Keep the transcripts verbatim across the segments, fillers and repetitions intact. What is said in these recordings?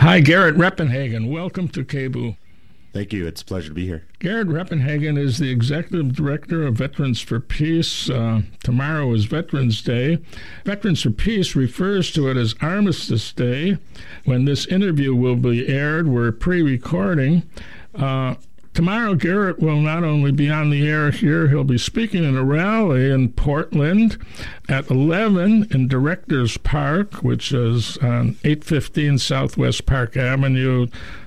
Hi, Garrett Reppenhagen. Welcome to K B U. Thank you. It's a pleasure to be here. Garrett Reppenhagen is the Executive Director of Veterans for Peace. Uh, tomorrow is Veterans Day. Veterans for Peace refers to it as Armistice Day. When this interview will be aired, we're pre-recording. Uh, tomorrow, Garrett will not only be on the air here, he'll be speaking in a rally in Portland at eleven in Directors Park, which is on eight fifteen Southwest Park Avenue.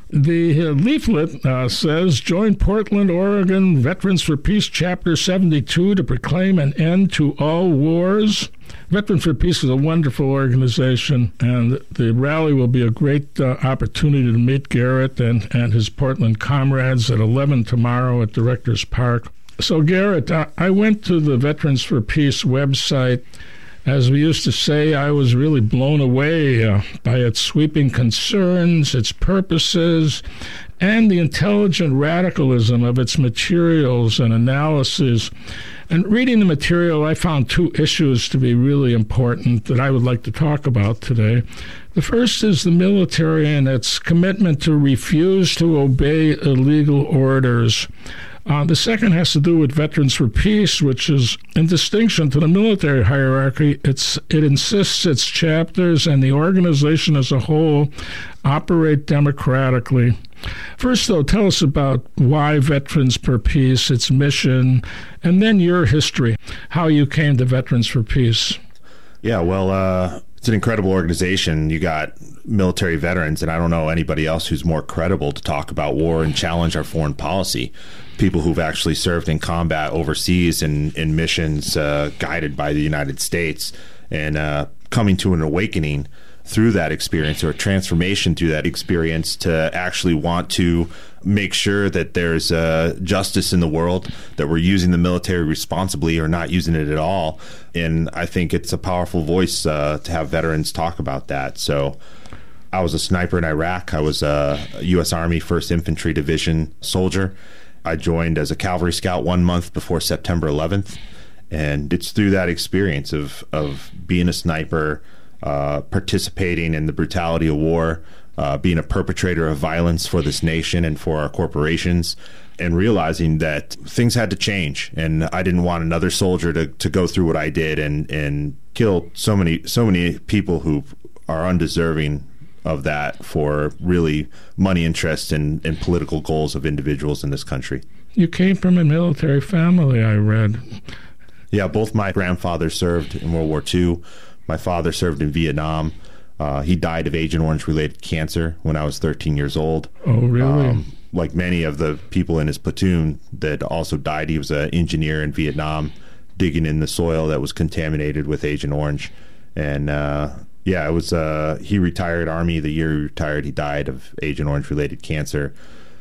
The uh, leaflet uh, says, join Portland, Oregon Veterans for Peace Chapter seventy-two to proclaim an end to all wars. Veterans for Peace is a wonderful organization, and the rally will be a great uh, opportunity to meet Garrett and, and his Portland comrades at eleven tomorrow at Directors Park. So, Garrett, uh, I went to the Veterans for Peace website. As we used to say, I was really blown away uh, by its sweeping concerns, its purposes, and the intelligent radicalism of its materials and analysis. And reading the material, I found two issues to be really important that I would like to talk about today. The first is the military and its commitment to refuse to obey illegal orders. Uh, the second has to do with Veterans for Peace, which is, in distinction to the military hierarchy, it's it insists its chapters and the organization as a whole operate democratically. First, though, tell us about why Veterans for Peace, its mission, and then your history, how you came to Veterans for Peace. Yeah, well, uh, it's an incredible organization. You got military veterans, and I don't know anybody else who's more credible to talk about war and challenge our foreign policy. People who've actually served in combat overseas and in missions uh, guided by the United States, and uh, coming to an awakening through that experience, or a transformation through that experience, to actually want to make sure that there's uh, justice in the world, that we're using the military responsibly or not using it at all. And I think it's a powerful voice uh, to have veterans talk about that. So I was a sniper in Iraq. I was a U S Army first Infantry Division soldier. I joined as a cavalry scout one month before September eleventh. And it's through that experience of, of being a sniper, uh, participating in the brutality of war, uh, being a perpetrator of violence for this nation and for our corporations, and realizing that things had to change. And I didn't want another soldier to, to go through what I did and, and kill so many, so many people who are undeserving of that for really money interests and, and political goals of individuals in this country. You came from a military family, I read. Yeah, both my grandfathers served in World War Two. My father served in Vietnam. Uh, he died of Agent Orange-related cancer when I was thirteen years old. Oh, really? Um, like many of the people in his platoon that also died, he was an engineer in Vietnam, digging in the soil that was contaminated with Agent Orange. And uh, yeah, it was. Uh, he retired Army the year he retired. He died of Agent Orange-related cancer.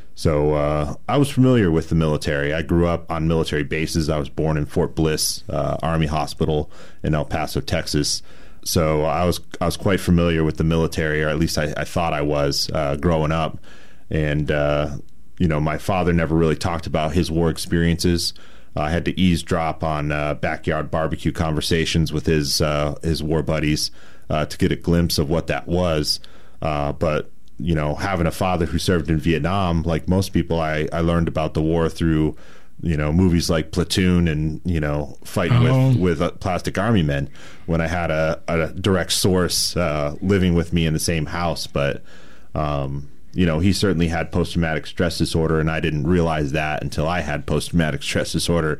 So uh, I was familiar with the military. I grew up on military bases. I was born in Fort Bliss uh, Army Hospital in El Paso, Texas. So I was I was quite familiar with the military, or at least I, I thought I was uh, growing up. And uh, you know, my father never really talked about his war experiences. Uh, I had to eavesdrop on uh, backyard barbecue conversations with his uh, his war buddies uh, to get a glimpse of what that was. Uh, but you know, having a father who served in Vietnam, like most people, I, I learned about the war through, you know, movies like Platoon and, you know, fighting oh. with, with uh, plastic army men, when I had a, a direct source uh, living with me in the same house. But, um, you know, he certainly had post-traumatic stress disorder, and I didn't realize that until I had post-traumatic stress disorder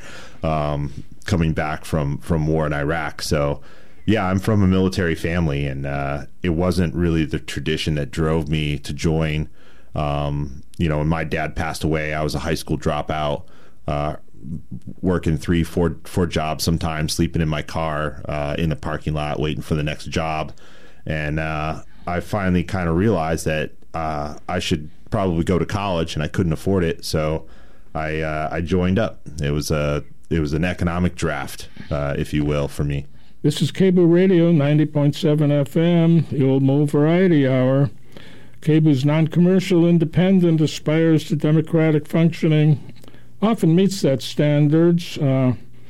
um, coming back from, from war in Iraq. So, yeah, I'm from a military family, and uh, it wasn't really the tradition that drove me to join. Um, you know, when my dad passed away, I was a high school dropout, uh, working three, four, four jobs sometimes, sleeping in my car uh, in the parking lot, waiting for the next job. And uh, I finally kind of realized that uh, I should probably go to college, and I couldn't afford it, so I uh, I joined up. It was a it was an economic draft, uh, if you will, for me. This is K B U Radio, ninety point seven F M, the Old Mole Variety Hour. K B U's non-commercial, independent, aspires to democratic functioning, often meets that standards. Uh,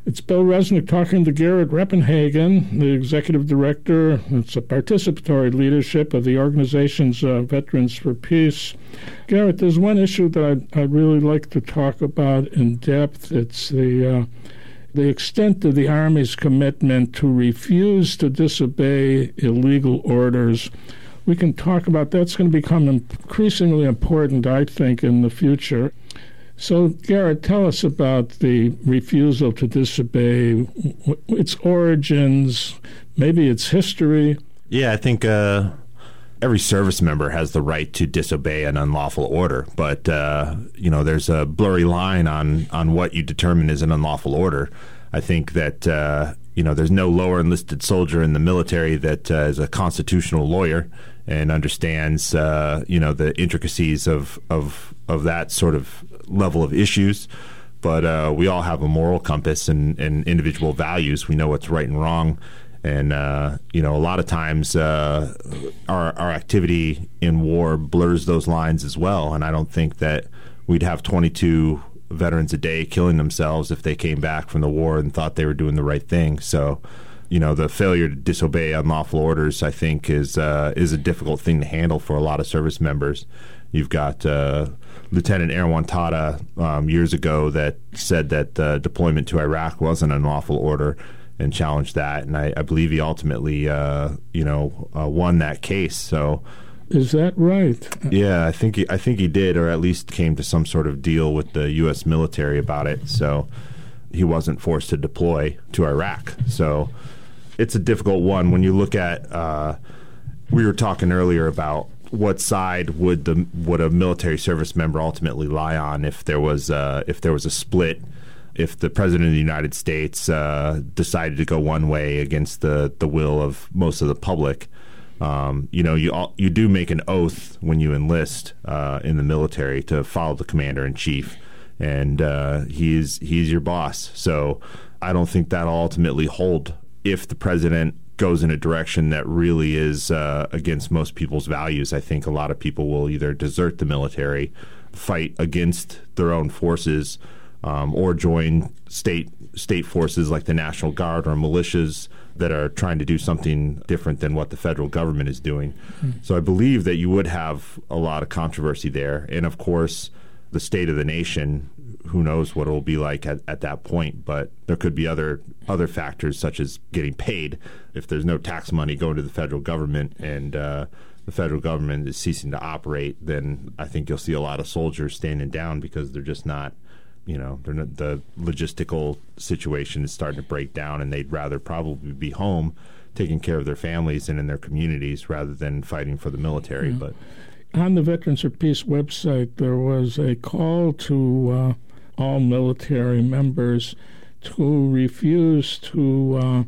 It's Bill Resnick talking to Garrett Repenhagen, the executive director. It's a participatory leadership of the organization's uh, Veterans for Peace. Garrett, there's one issue that I'd, I'd really like to talk about in depth. It's the uh, the extent of the Army's commitment to refuse to disobey illegal orders. We can talk about that's going to become increasingly important, I think, in the future. So, Garrett, tell us about the refusal to disobey, its origins, maybe its history. Yeah, I think uh, every service member has the right to disobey an unlawful order, but uh, you know, there's a blurry line on on what you determine is an unlawful order. I think that uh, you know, there's no lower enlisted soldier in the military that uh, is a constitutional lawyer and understands uh, you know, the intricacies of of of that sort of level of issues, but uh, we all have a moral compass and, and individual values. We know what's right and wrong, and uh, you know, a lot of times uh, our our activity in war blurs those lines as well. And I don't think that we'd have twenty-two veterans a day killing themselves if they came back from the war and thought they were doing the right thing. So, you know, the failure to disobey unlawful orders, I think, is uh, is a difficult thing to handle for a lot of service members. You've got uh, Lieutenant Erwan Tata um, years ago that said that uh, deployment to Iraq was an unlawful order and challenged that, and I, I believe he ultimately, uh, you know, uh, won that case. So, is that right? Yeah, I think he, I think he did, or at least came to some sort of deal with the U S military about it. So he wasn't forced to deploy to Iraq. So it's a difficult one when you look at. Uh, we were talking earlier about what side would the would a military service member ultimately lie on if there was uh, if there was a split, if the President of the United States uh, decided to go one way against the, the will of most of the public. Um, you know, you all, you do make an oath when you enlist uh, in the military to follow the commander in chief, and uh, he's he's your boss. So I don't think that'll ultimately hold if the president goes in a direction that really is uh, against most people's values. I think a lot of people will either desert the military, fight against their own forces, um, or join state state forces like the National Guard or militias that are trying to do something different than what the federal government is doing. Mm-hmm. So I believe that you would have a lot of controversy there. And of course, the state of the nation, who knows what it will be like at, at that point, but there could be other other factors such as getting paid. If there's no tax money going to the federal government and uh, the federal government is ceasing to operate, then I think you'll see a lot of soldiers standing down because they're just not, you know, they're not, the logistical situation is starting to break down, and they'd rather probably be home taking care of their families and in their communities rather than fighting for the military. Yeah. But on the Veterans for Peace website, there was a call to uh, all military members to refuse to uh,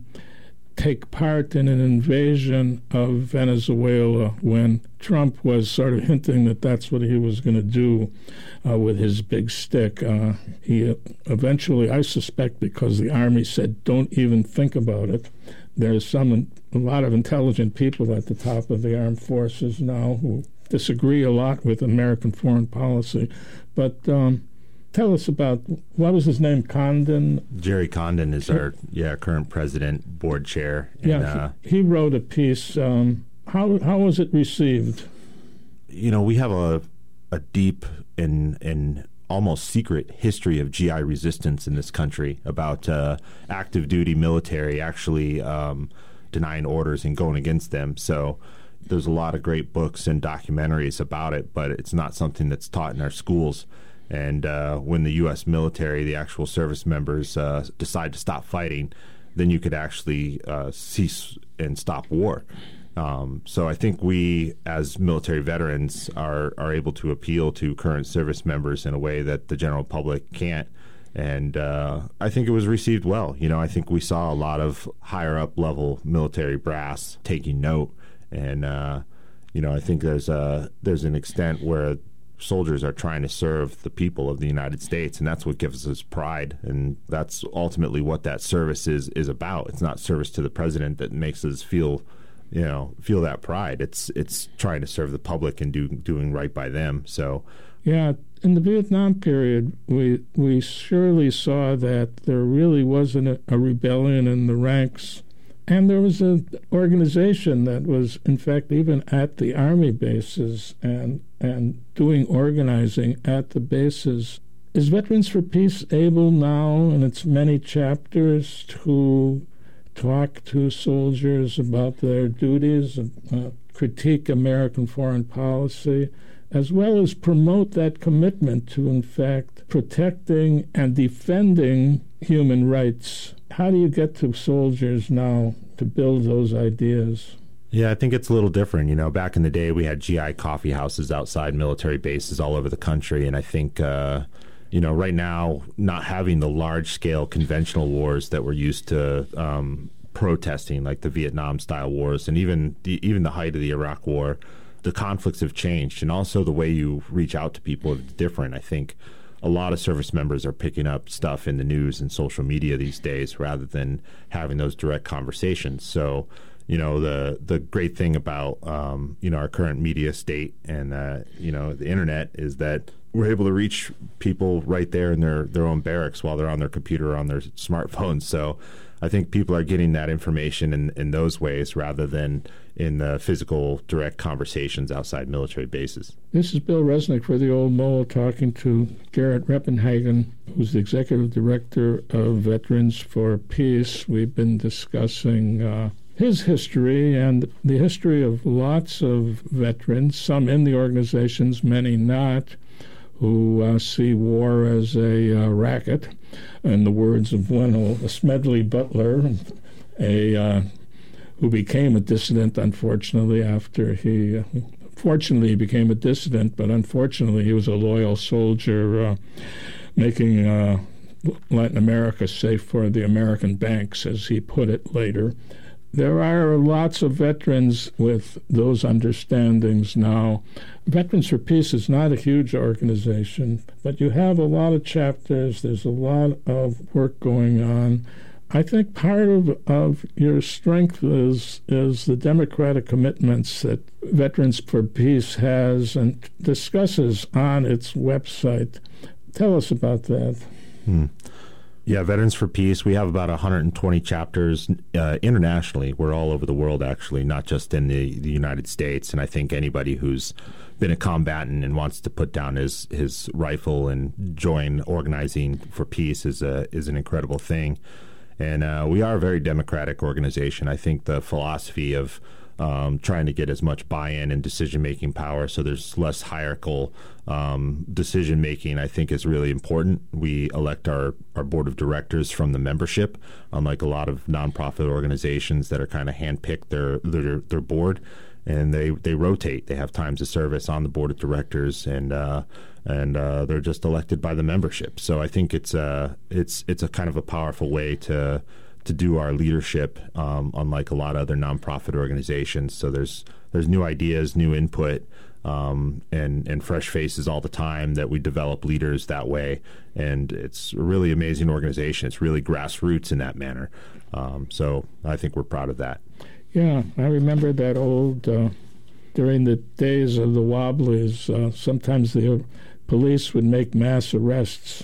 take part in an invasion of Venezuela when Trump was sort of hinting that that's what he was going to do uh, with his big stick. Uh, he eventually, I suspect, because the Army said, don't even think about it. There's some a lot of intelligent people at the top of the armed forces now who disagree a lot with American foreign policy. But um, tell us about, what was his name, Condon? Jerry Condon is our yeah current president, board chair. And, yeah, uh, he, he wrote a piece. Um, how how was it received? You know, we have a a deep and and almost secret history of G I resistance in this country about uh, active duty military actually um, denying orders and going against them. So there's a lot of great books and documentaries about it, but it's not something that's taught in our schools. And uh, when the U S military, the actual service members, uh, decide to stop fighting, then you could actually uh, cease and stop war. Um, so I think we, as military veterans, are are able to appeal to current service members in a way that the general public can't. And uh, I think it was received well. You know, I think we saw a lot of higher up level military brass taking note. And, uh, you know, I think there's a, there's an extent where soldiers are trying to serve the people of the United States, and that's what gives us pride. And that's ultimately what that service is, is about. It's not service to the president that makes us feel you know, feel that pride. It's it's trying to serve the public and do, doing right by them. So, yeah, in the Vietnam period, we we surely saw that there really wasn't a, a rebellion in the ranks. And there was an organization that was, in fact, even at the Army bases and and doing organizing at the bases. Is Veterans for Peace able now, in its many chapters, to talk to soldiers about their duties, uh, critique American foreign policy, as well as promote that commitment to, in fact, protecting and defending human rights? How do you get to soldiers now to build those ideas? Yeah, I think it's a little different. You know, back in the day, we had G I coffee houses outside military bases all over the country. And I think, uh, you know, right now, not having the large-scale conventional wars that we're used to um, protesting, like the Vietnam-style wars, and even the, even the height of the Iraq War, the conflicts have changed. And also the way you reach out to people is different. I think a lot of service members are picking up stuff in the news and social media these days rather than having those direct conversations. So, you know, the the great thing about, um, you know, our current media state and, uh, you know, the internet is that we're able to reach people right there in their, their own barracks while they're on their computer or on their smartphones. So I think people are getting that information in, in those ways rather than in the physical direct conversations outside military bases. This is Bill Resnick for the Old Mole talking to Garrett Reppenhagen, who's the Executive Director of Veterans for Peace. We've been discussing uh, his history and the history of lots of veterans, some in the organizations, many not, who uh, see war as a uh, racket. In the words of one, Smedley Butler, a uh, who became a dissident, unfortunately, after he, uh, fortunately, he became a dissident, but unfortunately, he was a loyal soldier, uh, making uh, Latin America safe for the American banks, as he put it later. There are lots of veterans with those understandings now. Veterans for Peace is not a huge organization, but you have a lot of chapters. There's a lot of work going on. I think part of, of your strength is is the democratic commitments that Veterans for Peace has and discusses on its website. Tell us about that. Hmm. Yeah, Veterans for Peace, we have about one hundred twenty chapters uh, internationally. We're all over the world, actually, not just in the, the United States. And I think anybody who's been a combatant and wants to put down his, his rifle and join organizing for peace is a, is an incredible thing. And uh, we are a very democratic organization. I think the philosophy of um, trying to get as much buy-in and decision-making power so there's less hierarchical um, decision-making, I think, is really important. We elect our, our board of directors from the membership, unlike a lot of nonprofit organizations that are kind of handpicked their, their, their board. And they, they rotate. They have times of service on the board of directors, and uh, and uh, they're just elected by the membership. So I think it's a it's it's a kind of a powerful way to to do our leadership, um, unlike a lot of other nonprofit organizations. So there's there's new ideas, new input, um, and and fresh faces all the time that we develop leaders that way. And it's a really amazing organization. It's really grassroots in that manner. Um, so I think we're proud of that. Yeah, I remember that old, uh, during the days of the Wobblies, uh, sometimes the police would make mass arrests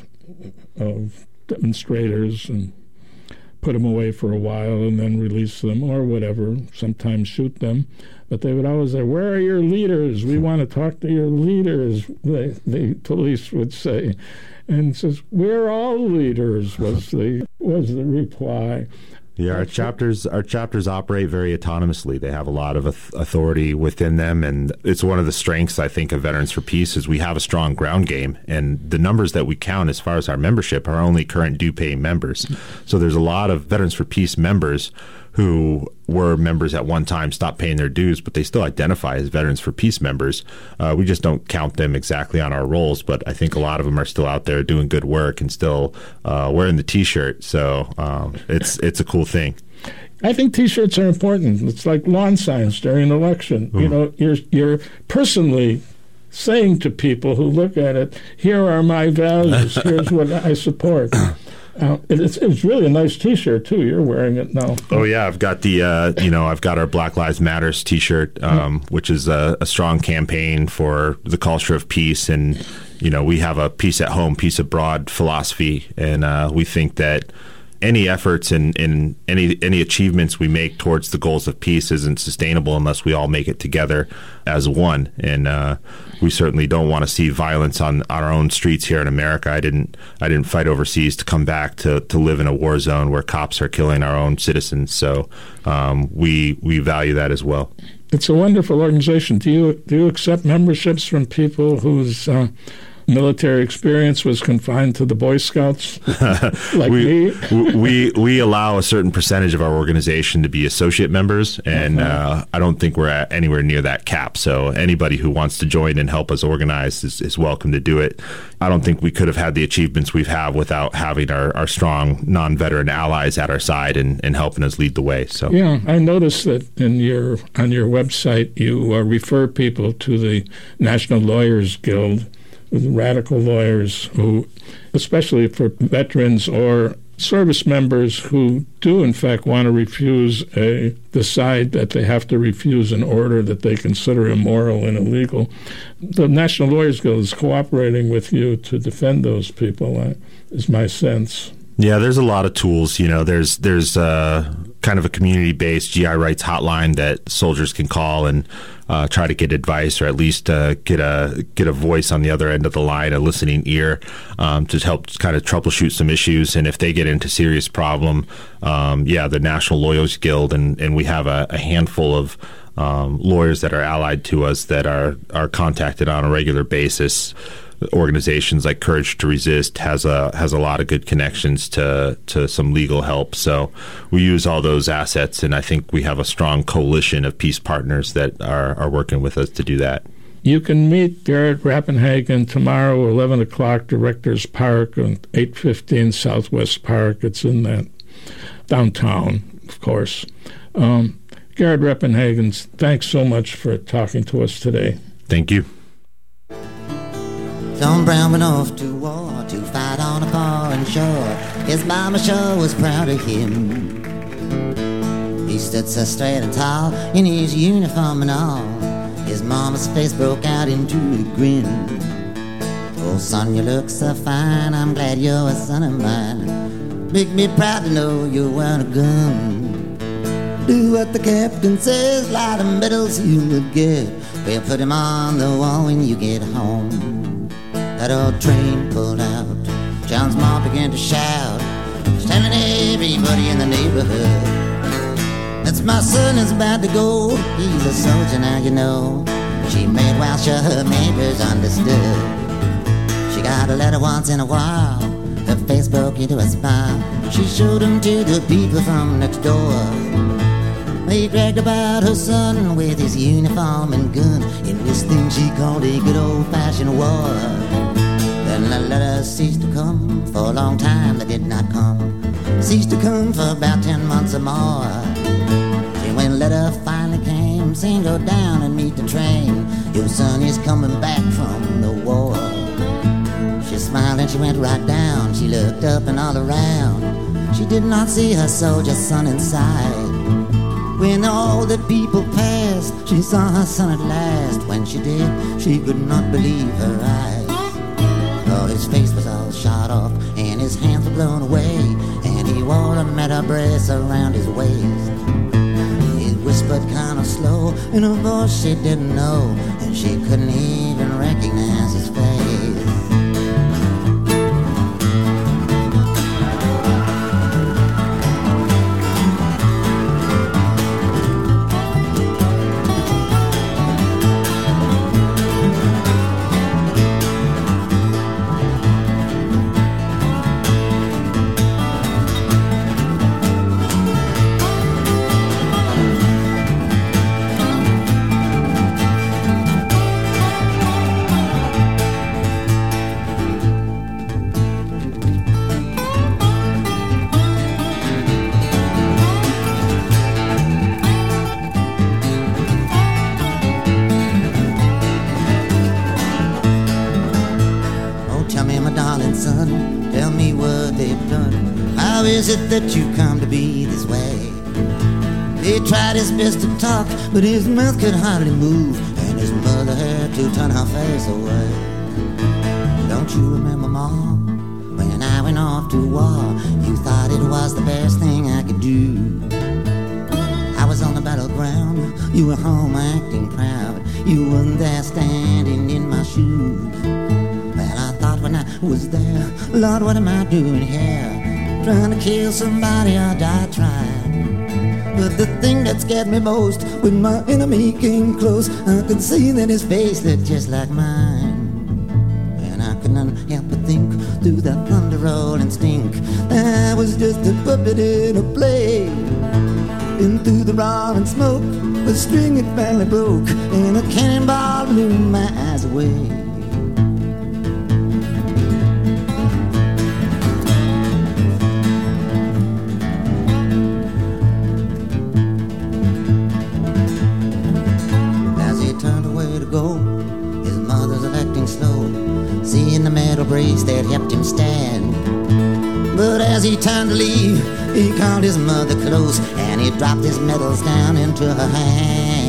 of demonstrators and put them away for a while and then release them or whatever, sometimes shoot them. But they would always say, "Where are your leaders? We want to talk to your leaders," the, the police would say. And it says, "We're all leaders," was the was the reply. Yeah, our chapters our chapters operate very autonomously. They have a lot of authority within them, and it's one of the strengths, I think, of Veterans for Peace is we have a strong ground game, and the numbers that we count as far as our membership are only current due-paying members. So there's a lot of Veterans for Peace members who were members at one time, stopped paying their dues, but they still identify as Veterans for Peace members. Uh, we just don't count them exactly on our rolls, but I think a lot of them are still out there doing good work and still uh, wearing the T-shirt. So um, it's it's a cool thing. I think T-shirts are important. It's like lawn signs during an election. Mm. You know, you're you're personally saying to people who look at it, "Here are my values. Here's what I support." Uh, it's it's really a nice T-shirt too. You're wearing it now. Oh yeah, I've got the uh, you know I've got our Black Lives Matters T-shirt, um, yeah. which is a, a strong campaign for the culture of peace, and you know we have a peace at home, peace abroad philosophy, and uh, we think that any efforts and, and any any achievements we make towards the goals of peace isn't sustainable unless we all make it together as one. And uh, we certainly don't want to see violence on, on our own streets here in America. I didn't I didn't fight overseas to come back to, to live in a war zone where cops are killing our own citizens. So um, we we value that as well. It's a wonderful organization. Do you do you accept memberships from people whose uh, military experience was confined to the Boy Scouts, like we, me? we we allow a certain percentage of our organization to be associate members, and uh-huh. uh, I don't think we're at anywhere near that cap. So anybody who wants to join and help us organize is, is welcome to do it. I don't think we could have had the achievements we've had without having our, our strong non-veteran allies at our side and, and helping us lead the way. So yeah, I noticed that in your on your website you uh, refer people to the National Lawyers Guild, radical lawyers who, especially for veterans or service members who do in fact want to refuse a decide that they have to refuse an order that they consider immoral and illegal. The National Lawyers Guild is cooperating with you to defend those people, uh, is my sense. Yeah, there's a lot of tools. You know, there's there's uh, kind of a community-based G I rights hotline that soldiers can call and uh, try to get advice, or at least uh, get a get a voice on the other end of the line, a listening ear, um, to help kind of troubleshoot some issues. And if they get into serious problem, um, yeah, the National Lawyers Guild, and, and we have a, a handful of um, lawyers that are allied to us that are are contacted on a regular basis. Organizations like Courage to Resist has a has a lot of good connections to to some legal help. So we use all those assets, and I think we have a strong coalition of peace partners that are, are working with us to do that. You can meet Garrett Rappenhagen tomorrow, eleven o'clock, Directors Park on eight fifteen Southwest Park. It's in that downtown, of course. Um, Garrett Rappenhagen, thanks so much for talking to us today. Thank you. John Brown went off to war to fight on a foreign shore. His mama sure was proud of him. He stood so straight and tall in his uniform and all. His mama's face broke out into a grin. Oh, son, you look so fine, I'm glad you're a son of mine. Make me proud to know you weren't a gun. Do what the captain says, light the medals you look good. We'll put him on the wall when you get home. That old train pulled out. John's mom began to shout. She's telling everybody in the neighborhood, that's my son is about to go. He's a soldier now, you know. She made well sure her neighbors understood. She got a letter once in a while. Her face broke into a smile. She showed him to the people from next door. They bragged about her son with his uniform and gun in this thing she called a good old-fashioned war. Then the letters ceased to come. For a long time they did not come. Ceased to come for about ten months or more. And when the letter finally came, saying go down and meet the train, your son is coming back from the war. She smiled and she went right down. She looked up and all around. She did not see her soldier son inside. When all the people passed, she saw her son at last. When she did, she could not believe her eyes. Oh, his face was all shot off, and his hands were blown away, and he wore a metal brace around his waist. He whispered kind of slow in a voice she didn't know, and she couldn't even recognize his face. darling son, tell me what they've done. How is it that you come to be this way? He tried his best to talk, but his mouth could hardly move, and his mother had to turn her face away. Don't you remember, Ma, when I went off to war, you thought it was the best thing I could do. I was on the battleground, you were home acting proud, you weren't there standing in my shoes. Well, I thought when I was there, Lord, what am I doing here? Trying to kill somebody or die trying. But the thing that scared me most, when my enemy came close, I could see that his face looked just like mine. And I couldn't help but think, through the thunder roll and stink, I was just a puppet in a play. And through the roaring smoke, the string it finally broke, and a cannonball blew my eyes away. As he turned away to go, his mother's acting slow, seeing the metal brace that helped him stand. But as he turned to leave, he called his mother close, and he dropped his medals down into her hand.